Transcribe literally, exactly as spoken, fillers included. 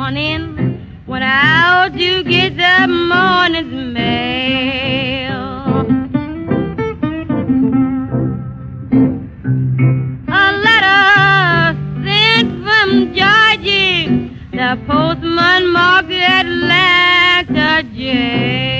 morning, went out to get the morning's mail. A letter sent from Georgia, the postman marked Atlanta jail.